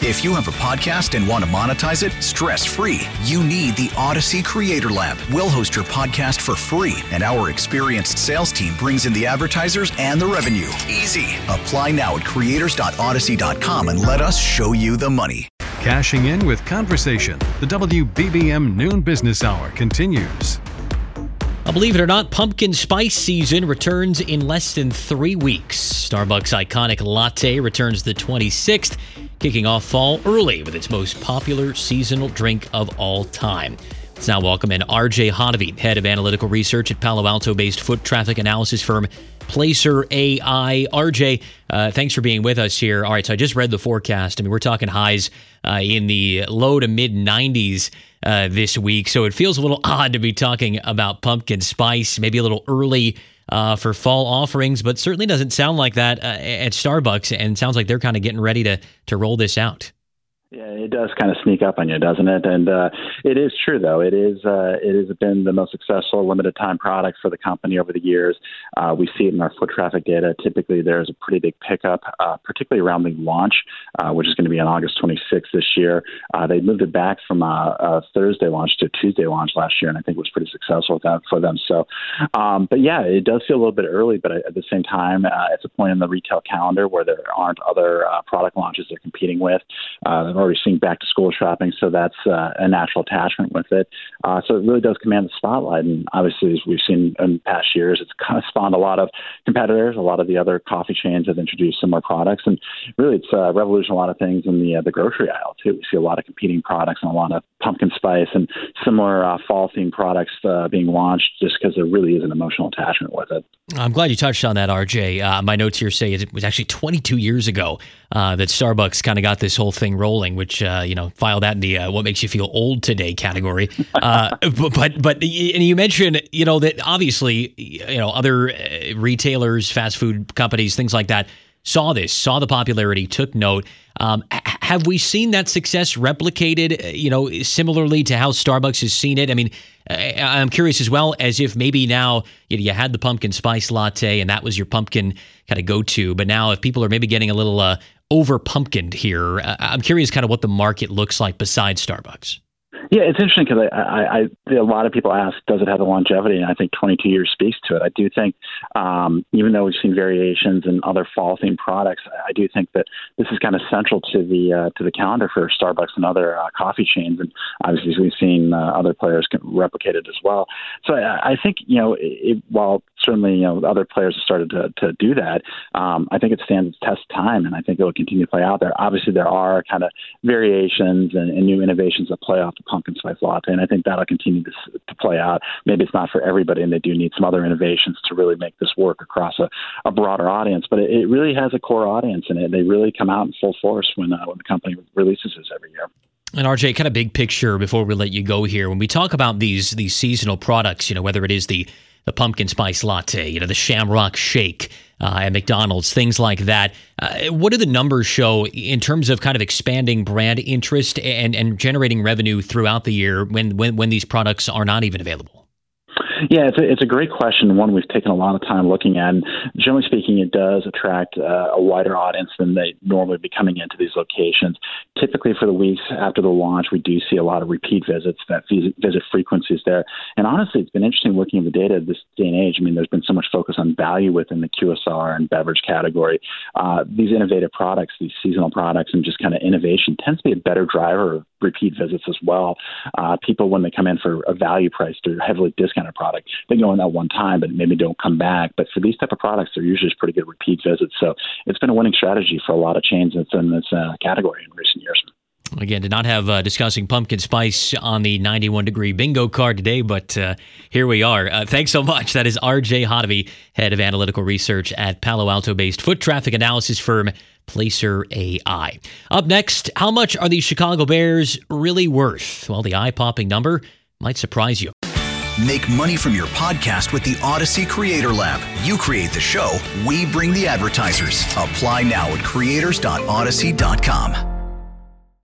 If you have a podcast and want to monetize it stress-free, you need the Odyssey Creator Lab. We'll host your podcast for free, and our experienced sales team brings in the advertisers and the revenue. Easy. Apply now at creators.odyssey.com and let us show you the money. Cashing in with conversation. The WBBM Noon Business Hour continues. Believe it or not, pumpkin spice season returns in less than 3 weeks. Starbucks' iconic latte returns the 26th, kicking off fall early with its most popular seasonal drink of all time. Let's now welcome in RJ Hottovy, head of analytical research at Palo Alto-based foot traffic analysis firm Placer AI. RJ, thanks for being with us here. All right, so I just read the forecast. I mean, we're talking highs in the low to mid 90s this week, so it feels a little odd to be talking about pumpkin spice, maybe a little early for fall offerings, but certainly doesn't sound like that at Starbucks, and sounds like they're kind of getting ready to roll this out. Yeah, it does kind of sneak up on you, doesn't it? And it is true, though. It has been the most successful limited time product for the company over the years. We see it in our foot traffic data. Typically, there's a pretty big pickup, particularly around the launch, which is going to be on August 26th this year. They moved it back from a Thursday launch to a Tuesday launch last year, and I think it was pretty successful for them. So, but yeah, it does feel a little bit early, but at the same time, it's a point in the retail calendar where there aren't other product launches they're competing with. They're already seeing back to school shopping, so that's a natural attachment with it. So it really does command the spotlight, and obviously, as we've seen in past years, it's kind of spawned a lot of competitors. A lot of the other coffee chains have introduced similar products, and really it's revolutionized a lot of things in the grocery aisle too. We see a lot of competing products and a lot of pumpkin spice and similar fall-themed products being launched just because there really is an emotional attachment with it. I'm glad you touched on that, RJ. My notes here say it was actually 22 years ago that Starbucks kind of got this whole thing rolling, which, file that in the what makes you feel old today category. But and you mentioned, that obviously, other retailers, fast food companies, things like that, saw the popularity, took note. Have we seen that success replicated, similarly to how Starbucks has seen it? I mean, I'm curious as well as if maybe now you had the pumpkin spice latte and that was your pumpkin kind of go-to, but now if people are maybe getting a little over pumpkined here, I'm curious kind of what the market looks like besides Starbucks. Yeah, it's interesting because a lot of people ask, does it have the longevity? And I think 22 years speaks to it. I do think, even though we've seen variations in other fall-themed products, I do think that this is kind of central to the calendar for Starbucks and other coffee chains. And obviously, we've seen other players replicate it as well. So I think, while certainly other players have started to do that, I think it stands its test of time, and I think it will continue to play out there. Obviously, there are kind of variations and new innovations that play off the pumpkin spice latte, and I think that'll continue to play out. Maybe it's not for everybody, and they do need some other innovations to really make this work across a broader audience. But it really has a core audience, and they really come out in full force when the company releases this every year. And RJ, kind of big picture before we let you go here. When we talk about these seasonal products, whether it is the pumpkin spice latte, the Shamrock Shake at McDonald's, things like that. What do the numbers show in terms of kind of expanding brand interest and generating revenue throughout the year when these products are not even available? Yeah, it's a great question, one we've taken a lot of time looking at. And generally speaking, it does attract a wider audience than they normally be coming into these locations. Typically, for the weeks after the launch, we do see a lot of repeat visits. That visit frequency is there. And honestly, it's been interesting looking at the data this day and age. I mean, there's been so much focus on value within the QSR and beverage category. These innovative products, these seasonal products, and just kind of innovation tends to be a better driver of repeat visits as well. People, when they come in for a value price or heavily discounted product, they go in that one time, but maybe don't come back. But for these type of products, they're usually pretty good repeat visits. So it's been a winning strategy for a lot of chains that's in this category in recent years. Again, did not have discussing pumpkin spice on the 91-degree bingo card today, but here we are. Thanks so much. That is RJ Hottovy, head of analytical research at Palo Alto-based foot traffic analysis firm Placer AI. Up next, how much are the Chicago Bears really worth? Well, the eye-popping number might surprise you. Make money from your podcast with the Odyssey Creator Lab. You create the show, we bring the advertisers. Apply now at creators.odyssey.com.